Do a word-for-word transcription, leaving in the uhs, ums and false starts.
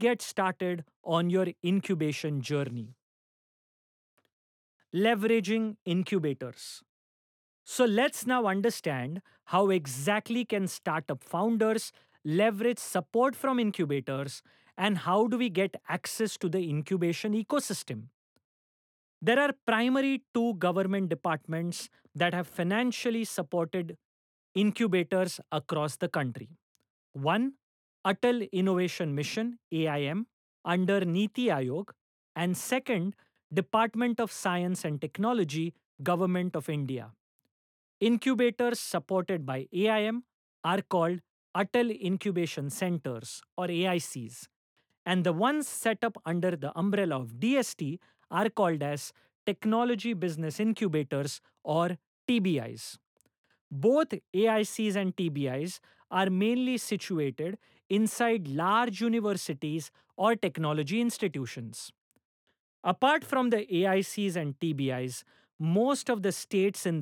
get started on your incubation journey. Leveraging incubators. So let's now understand how exactly can startup founders leverage support from incubators, and how do we get access to the incubation ecosystem. There are primary two government departments that have financially supported incubators across the country. One, Atal Innovation Mission A I M under Niti Aayog, and second, Department of Science and Technology, Government of India. Incubators supported by A I M are called Atal Incubation Centers or A I Cs, and the ones set up under the umbrella of D S T are called as Technology Business Incubators or T B Is. Both A I Cs and T B Is are mainly situated inside large universities or technology institutions. Apart from the A I Cs and T B Is, most of the states in